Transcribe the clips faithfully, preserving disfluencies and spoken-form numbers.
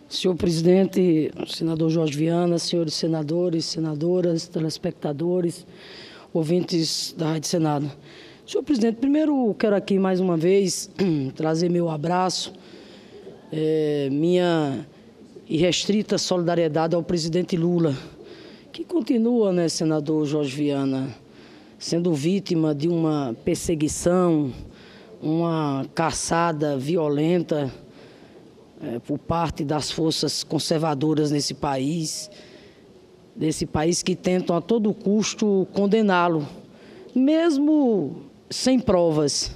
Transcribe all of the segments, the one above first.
Senhor presidente, senador Jorge Viana, senhores senadores, senadoras, telespectadores, ouvintes da Rádio Senado. Senhor presidente, primeiro quero aqui mais uma vez trazer meu abraço, é, minha irrestrita solidariedade ao presidente Lula, que continua, né, senador Jorge Viana, sendo vítima de uma perseguição, uma caçada violenta é, por parte das forças conservadoras nesse país, desse país que tentam a todo custo condená-lo, mesmo sem provas.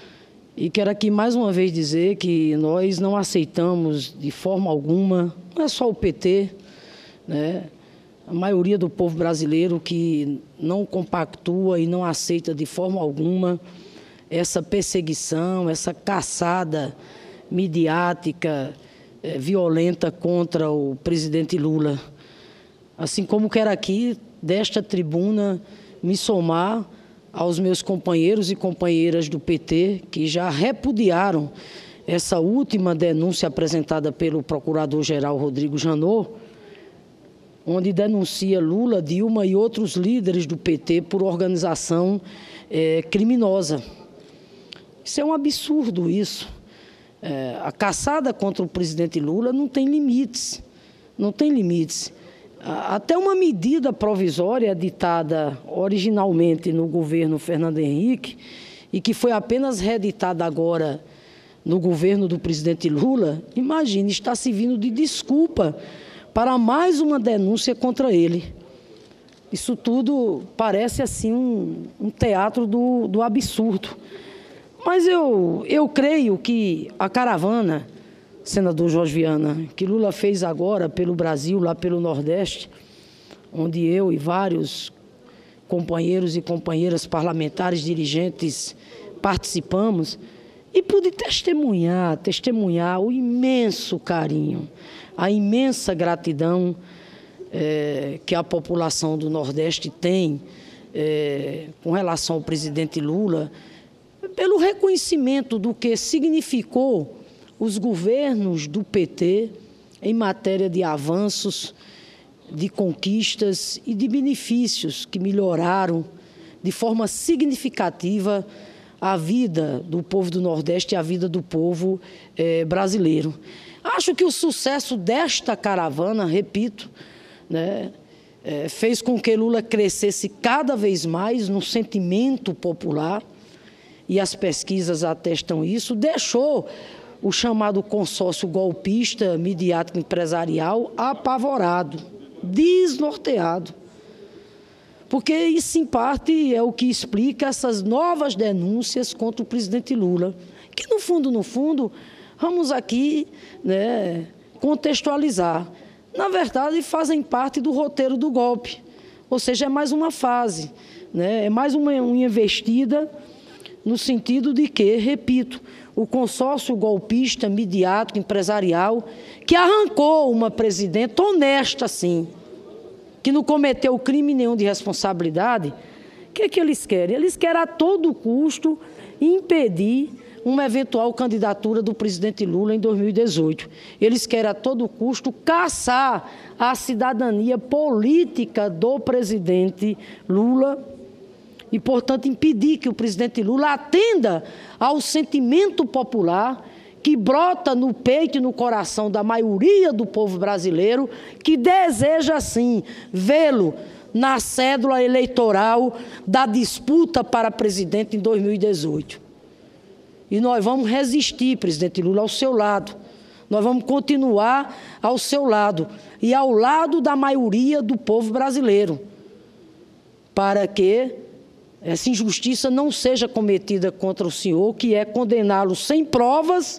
E quero aqui mais uma vez dizer que nós não aceitamos de forma alguma, não é só o P T, né? A maioria do povo brasileiro que não compactua e não aceita de forma alguma essa perseguição, essa caçada midiática, é, violenta contra o presidente Lula. Assim como quero aqui, desta tribuna, me somar aos meus companheiros e companheiras do P T, que já repudiaram essa última denúncia apresentada pelo procurador-geral Rodrigo Janot, onde denuncia Lula, Dilma e outros líderes do P T por organização é, criminosa. Isso é um absurdo, isso. É, a caçada contra o presidente Lula não tem limites, não tem limites. Até uma medida provisória editada originalmente no governo Fernando Henrique e que foi apenas reeditada agora no governo do presidente Lula, imagine, está servindo de desculpa para mais uma denúncia contra ele. Isso tudo parece assim um, um teatro do, do absurdo. Mas eu, eu creio que a caravana, senador Jorge Viana, que Lula fez agora pelo Brasil, lá pelo Nordeste, onde eu e vários companheiros e companheiras parlamentares, dirigentes, participamos, e pude testemunhar, testemunhar o imenso carinho, a imensa gratidão é, que a população do Nordeste tem é, com relação ao presidente Lula, pelo reconhecimento do que significou os governos do P T em matéria de avanços, de conquistas e de benefícios que melhoraram de forma significativa a vida do povo do Nordeste e a vida do povo eh, brasileiro. Acho que o sucesso desta caravana, repito, né, eh, fez com que Lula crescesse cada vez mais no sentimento popular, e as pesquisas atestam isso, deixou o chamado consórcio golpista, midiático empresarial, apavorado, desnorteado. Porque isso, em parte, é o que explica essas novas denúncias contra o presidente Lula, que, no fundo, no fundo, vamos aqui, né, contextualizar. Na verdade, fazem parte do roteiro do golpe, ou seja, é mais uma fase, né, é mais uma, uma investida no sentido de que, repito, o consórcio golpista, midiático, empresarial, que arrancou uma presidenta honesta, sim, que não cometeu crime nenhum de responsabilidade, o que é que eles querem? Eles querem a todo custo impedir uma eventual candidatura do presidente Lula em dois mil e dezoito. Eles querem a todo custo caçar a cidadania política do presidente Lula e, portanto, impedir que o presidente Lula atenda ao sentimento popular que brota no peito e no coração da maioria do povo brasileiro, que deseja, sim, vê-lo na cédula eleitoral da disputa para presidente em dois mil e dezoito. E nós vamos resistir, presidente Lula, ao seu lado. Nós vamos continuar ao seu lado e ao lado da maioria do povo brasileiro, para que essa injustiça não seja cometida contra o senhor, que é condená-lo sem provas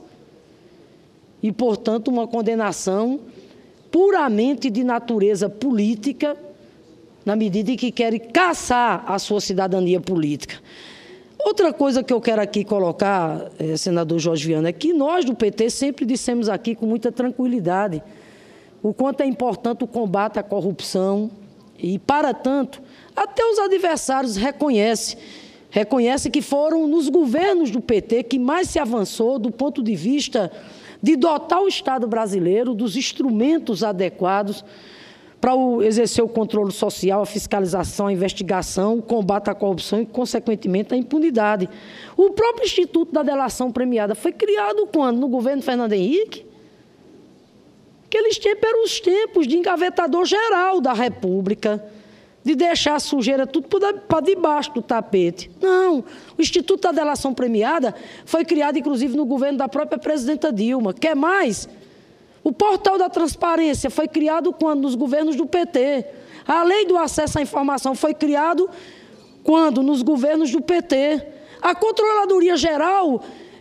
e, portanto, uma condenação puramente de natureza política, na medida em que querem caçar a sua cidadania política. Outra coisa que eu quero aqui colocar, eh, senador Jorge Viana, é que nós do P T sempre dissemos aqui com muita tranquilidade o quanto é importante o combate à corrupção e, para tanto, até os adversários reconhecem, reconhecem que foram nos governos do P T que mais se avançou do ponto de vista de dotar o Estado brasileiro dos instrumentos adequados para exercer o controle social, a fiscalização, a investigação, o combate à corrupção e, consequentemente, a impunidade. O próprio Instituto da Delação Premiada foi criado quando? No governo Fernando Henrique? Aqueles tempos eram os tempos de engavetador geral da República, de deixar a sujeira tudo para debaixo do tapete. Não, o Instituto da Delação Premiada foi criado, inclusive, no governo da própria presidenta Dilma. Quer mais? O Portal da Transparência foi criado quando? Nos governos do P T. A Lei do Acesso à Informação foi criado quando? Nos governos do P T. A Controladoria Geral,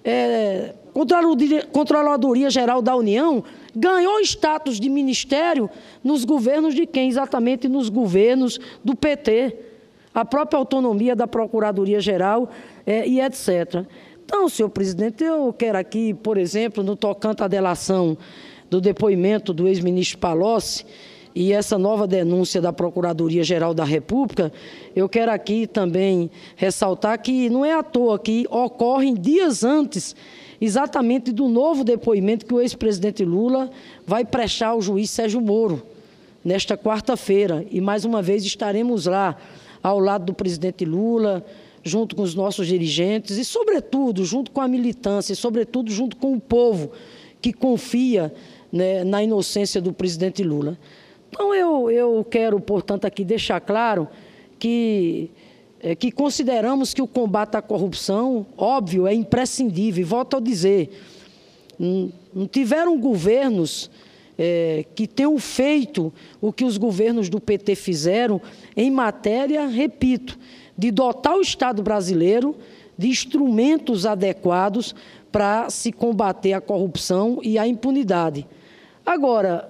é, Controladoria, Controladoria Geral da União, ganhou status de ministério nos governos de quem? Exatamente nos governos do P T. A própria autonomia da Procuradoria-Geral é, e etcétera. Então, senhor presidente, eu quero aqui, por exemplo, no tocante à delação do depoimento do ex-ministro Palocci e essa nova denúncia da Procuradoria-Geral da República, eu quero aqui também ressaltar que não é à toa que ocorrem dias antes exatamente do novo depoimento que o ex-presidente Lula vai prestar ao juiz Sérgio Moro, nesta quarta-feira. E, mais uma vez, estaremos lá, ao lado do presidente Lula, junto com os nossos dirigentes e, sobretudo, junto com a militância e, sobretudo, junto com o povo que confia, né, na inocência do presidente Lula. Então, eu, eu quero, portanto, aqui deixar claro que... É que consideramos que o combate à corrupção, óbvio, é imprescindível. E volto a dizer, não, não tiveram governos é, que tenham feito o que os governos do P T fizeram em matéria, repito, de dotar o Estado brasileiro de instrumentos adequados para se combater a corrupção e a impunidade. Agora,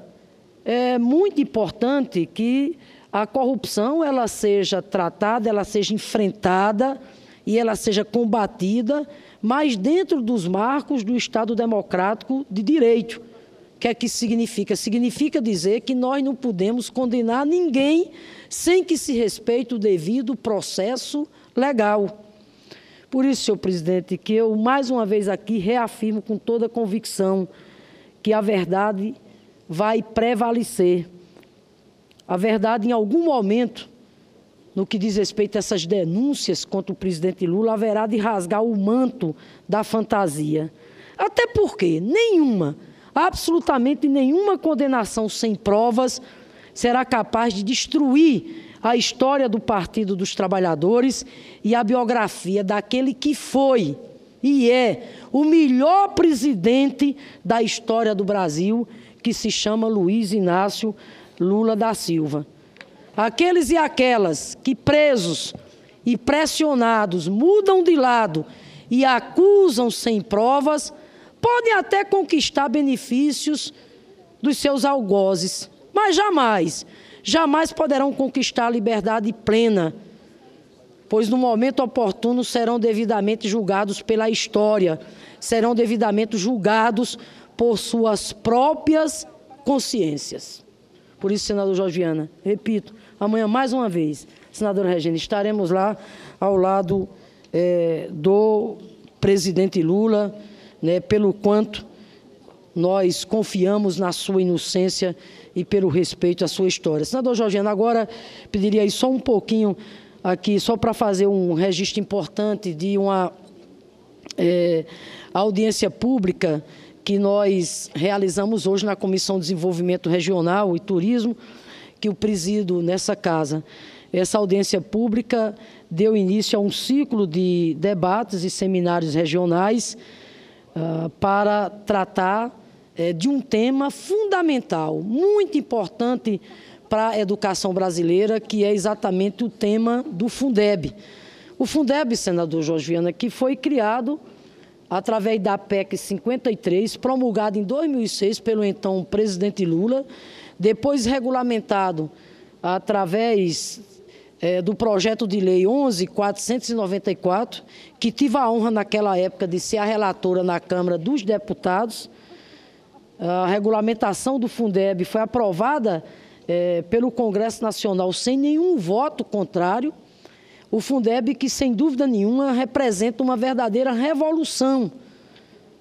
é muito importante que a corrupção ela seja tratada, ela seja enfrentada e ela seja combatida, mas dentro dos marcos do Estado democrático de direito. O que é que isso significa? Significa dizer que nós não podemos condenar ninguém sem que se respeite o devido processo legal. Por isso, senhor presidente, que eu mais uma vez aqui reafirmo com toda a convicção que a verdade vai prevalecer. A verdade, em algum momento, no que diz respeito a essas denúncias contra o presidente Lula, haverá de rasgar o manto da fantasia. Até porque nenhuma, absolutamente nenhuma condenação sem provas será capaz de destruir a história do Partido dos Trabalhadores e a biografia daquele que foi e é o melhor presidente da história do Brasil, que se chama Luiz Inácio Lula da Silva. Aqueles e aquelas que, presos e pressionados, mudam de lado e acusam sem provas, podem até conquistar benefícios dos seus algozes, mas jamais, jamais poderão conquistar a liberdade plena, pois no momento oportuno serão devidamente julgados pela história, serão devidamente julgados por suas próprias consciências. Por isso, senador Jorge Viana, repito, amanhã, mais uma vez, senadora Regina, estaremos lá ao lado é, do presidente Lula, né, pelo quanto nós confiamos na sua inocência e pelo respeito à sua história. Senador Jorge Viana, agora pediria aí só um pouquinho aqui, só para fazer um registro importante de uma é, audiência pública que nós realizamos hoje na Comissão de Desenvolvimento Regional e Turismo, que eu presido nessa casa. Essa audiência pública deu início a um ciclo de debates e seminários regionais uh, para tratar uh, de um tema fundamental, muito importante para a educação brasileira, que é exatamente o tema do Fundeb. O Fundeb, senador Jorge Viana, que foi criado através da P E C cinquenta e três, promulgada em dois mil e seis pelo então presidente Lula, depois regulamentado através é, do projeto de lei onze mil quatrocentos e noventa e quatro, que tive a honra naquela época de ser a relatora na Câmara dos Deputados. A regulamentação do Fundeb foi aprovada é, pelo Congresso Nacional sem nenhum voto contrário. O Fundeb, que sem dúvida nenhuma representa uma verdadeira revolução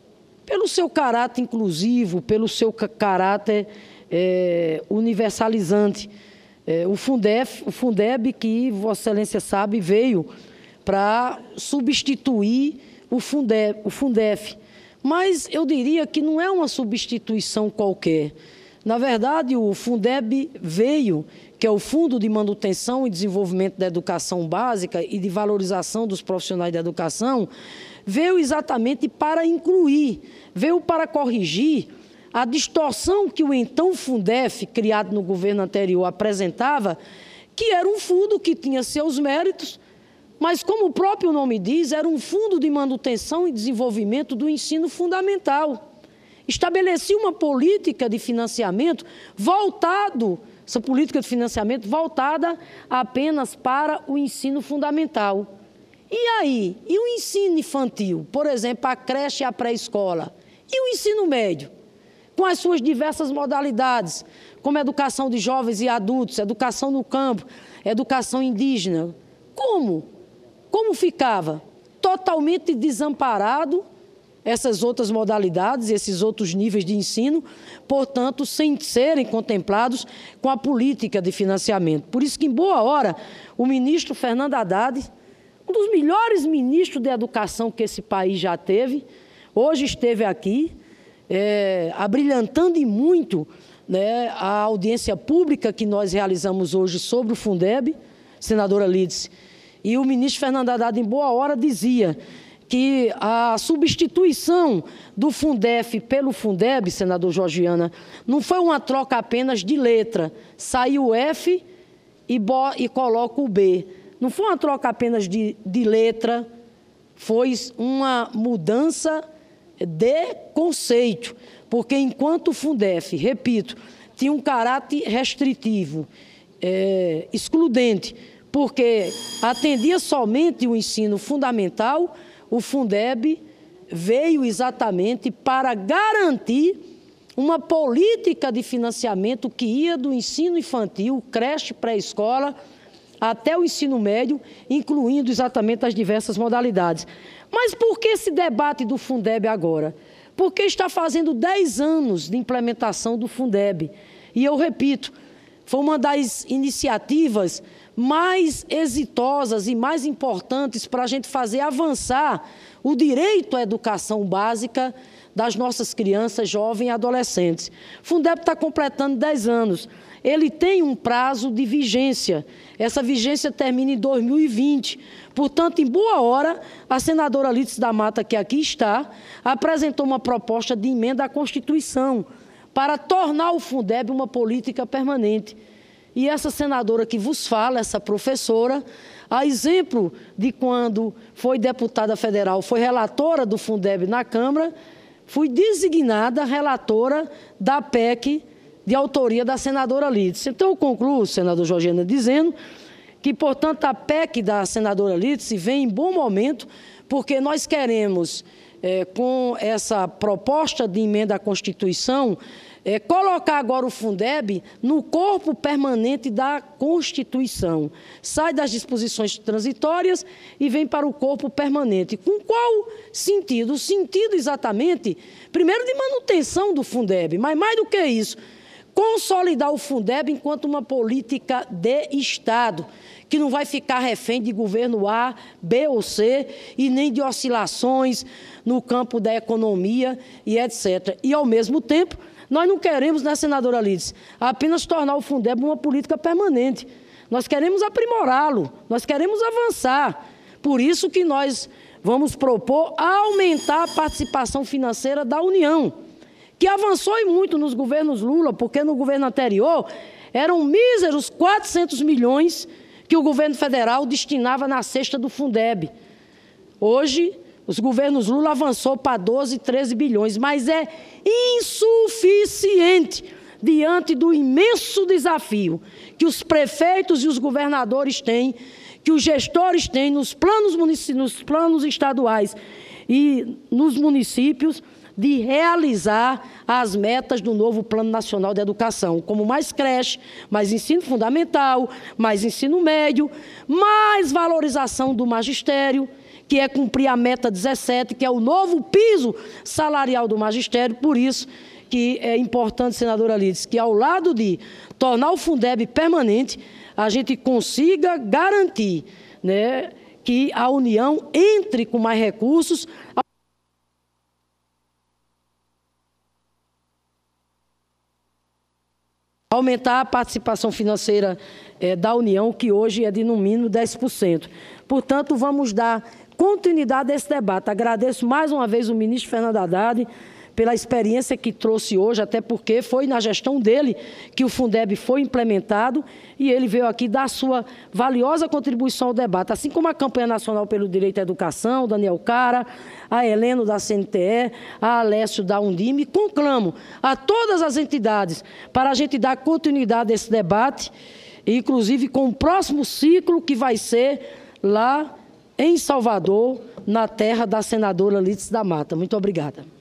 pelo seu caráter inclusivo, pelo seu caráter é, universalizante. É, o Fundef, o Fundeb, que Vossa Excelência sabe, veio para substituir o Fundeb, o Fundef. Mas eu diria que não é uma substituição qualquer. Na verdade, o Fundeb veio, que é o Fundo de Manutenção e Desenvolvimento da Educação Básica e de Valorização dos Profissionais da Educação, veio exatamente para incluir, veio para corrigir a distorção que o então Fundef, criado no governo anterior, apresentava, que era um fundo que tinha seus méritos, mas, como o próprio nome diz, era um fundo de manutenção e desenvolvimento do ensino fundamental. Estabelecia uma política de financiamento voltado, essa política de financiamento voltada apenas para o ensino fundamental. E aí? E o ensino infantil? Por exemplo, a creche e a pré-escola? E o ensino médio? Com as suas diversas modalidades, como educação de jovens e adultos, educação no campo, educação indígena. Como? Como ficava? Totalmente desamparado essas outras modalidades, esses outros níveis de ensino, portanto, sem serem contemplados com a política de financiamento. Por isso que, em boa hora, o ministro Fernando Haddad, um dos melhores ministros de educação que esse país já teve, hoje esteve aqui, é, abrilhantando e muito, né, a audiência pública que nós realizamos hoje sobre o Fundeb, senadora Lídice. E o ministro Fernando Haddad, em boa hora, dizia que a substituição do Fundef pelo Fundeb, senador Georgiana, não foi uma troca apenas de letra. Sai o F e, bo, e coloca o B. Não foi uma troca apenas de, de letra, foi uma mudança de conceito. Porque enquanto o Fundef, repito, tinha um caráter restritivo, é, excludente, porque atendia somente o ensino fundamental, o Fundeb veio exatamente para garantir uma política de financiamento que ia do ensino infantil, creche, pré-escola, até o ensino médio, incluindo exatamente as diversas modalidades. Mas por que esse debate do Fundeb agora? Porque está fazendo dez anos de implementação do Fundeb. E eu repito, foi uma das iniciativas mais exitosas e mais importantes para a gente fazer avançar o direito à educação básica das nossas crianças, jovens e adolescentes. O Fundeb está completando dez anos. Ele tem um prazo de vigência. Essa vigência termina em dois mil e vinte. Portanto, em boa hora, a senadora Lídice da Mata, que aqui está, apresentou uma proposta de emenda à Constituição para tornar o Fundeb uma política permanente. E essa senadora que vos fala, essa professora, a exemplo de quando foi deputada federal, foi relatora do Fundeb na Câmara, fui designada relatora da P E C de autoria da senadora Lídice. Então, eu concluo, senador Georgiana, dizendo que, portanto, a P E C da senadora Lídice vem em bom momento, porque nós queremos, é, com essa proposta de emenda à Constituição, É, colocar agora o Fundeb no corpo permanente da Constituição. Sai das disposições transitórias e vem para o corpo permanente. Com qual sentido? O sentido exatamente, primeiro, de manutenção do Fundeb, mas mais do que isso, consolidar o Fundeb enquanto uma política de Estado, que não vai ficar refém de governo A, B ou C, e nem de oscilações no campo da economia e etcétera. E, ao mesmo tempo, nós não queremos, né, senadora Lídice, apenas tornar o Fundeb uma política permanente. Nós queremos aprimorá-lo, nós queremos avançar. Por isso que nós vamos propor aumentar a participação financeira da União, que avançou e muito nos governos Lula, porque no governo anterior eram míseros quatrocentos milhões que o governo federal destinava na cesta do Fundeb. Hoje, os governos Lula avançou para doze, treze bilhões, mas é insuficiente diante do imenso desafio que os prefeitos e os governadores têm, que os gestores têm nos planos, nos planos estaduais e nos municípios, de realizar as metas do novo Plano Nacional de Educação, como mais creche, mais ensino fundamental, mais ensino médio, mais valorização do magistério, que é cumprir a meta dezessete, que é o novo piso salarial do magistério. Por isso que é importante, senadora Lides, que ao lado de tornar o Fundeb permanente, a gente consiga garantir, né, que a União entre com mais recursos, aumentar a participação financeira é, da União, que hoje é de no mínimo dez por cento. Portanto, vamos dar continuidade a esse debate. Agradeço mais uma vez o ministro Fernando Haddad pela experiência que trouxe hoje, até porque foi na gestão dele que o Fundeb foi implementado e ele veio aqui dar sua valiosa contribuição ao debate, assim como a campanha nacional pelo direito à educação, Daniel Cara, a Heleno da C N T E, a Alessio da Undime. Conclamo a todas as entidades para a gente dar continuidade a esse debate, inclusive com o próximo ciclo que vai ser lá em Salvador, na terra da senadora Lides da Mata. Muito obrigada.